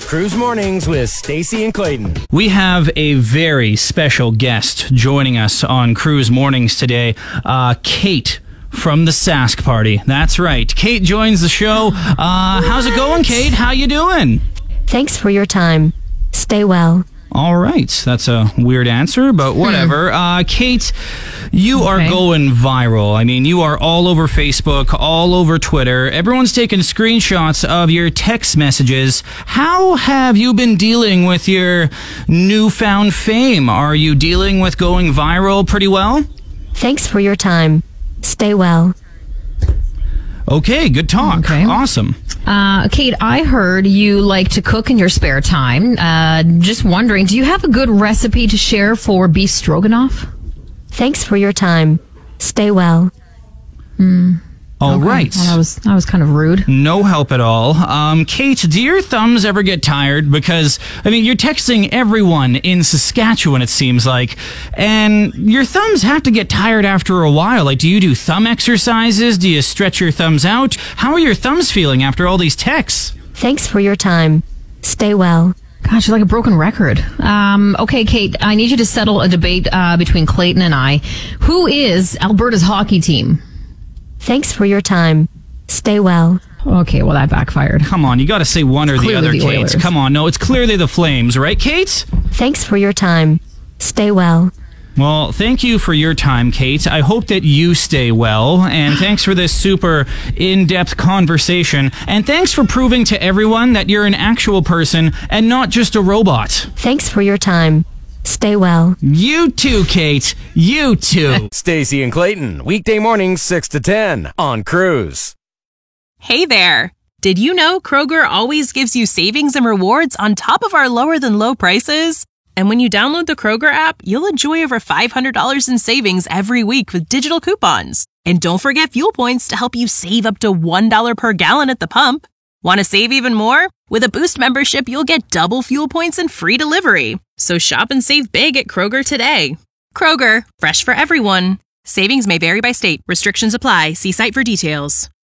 Cruise Mornings with Stacey and Clayton. We have a very special guest joining us on Cruise Mornings today, Kate from the Sask Party. That's right. Kate joins the show. How's it going, Kate? How you doing? Thanks for your time. Stay well. All right. That's a weird answer, but whatever. Kate, you are going viral. I mean, you are all over Facebook, all over Twitter. Everyone's taking screenshots of your text messages. How have you been dealing with your newfound fame? Are you dealing with going viral pretty well? Thanks for your time. Stay well. Okay, good talk. Okay. Awesome. Kate, I heard you like to cook in your spare time. Just wondering, do you have a good recipe to share for beef stroganoff? Thanks for your time. Stay well. All right. Well, that was kind of rude. No help at all. Kate, do your thumbs ever get tired? Because, I mean, you're texting everyone in Saskatchewan, it seems like, and your thumbs have to get tired after a while. Like, do you do thumb exercises? Do you stretch your thumbs out? How are your thumbs feeling after all these texts? Thanks for your time. Stay well. Gosh, you're like a broken record. Okay, Kate, I need you to settle a debate between Clayton and I. Who is Alberta's hockey team? Thanks for your time. Stay well. Okay, well, that backfired. Come on, you got to say one or the other, the Kate. Oilers. Come on, no, it's clearly the Flames, right, Kate? Thanks for your time. Stay well. Well, thank you for your time, Kate. I hope that you stay well, and thanks for this super in-depth conversation, and thanks for proving to everyone that you're an actual person and not just a robot. Thanks for your time. Stay well. You too, Kate. You too. Stacey and Clayton, weekday mornings 6 to 10 on Cruise. Hey there! Did you know Kroger always gives you savings and rewards on top of our lower-than-low prices? And when you download the Kroger app, you'll enjoy over $500 in savings every week with digital coupons. And don't forget fuel points to help you save up to $1 per gallon at the pump. Want to save even more? With a Boost membership, you'll get double fuel points and free delivery. So shop and save big at Kroger today. Kroger, fresh for everyone. Savings may vary by state. Restrictions apply. See site for details.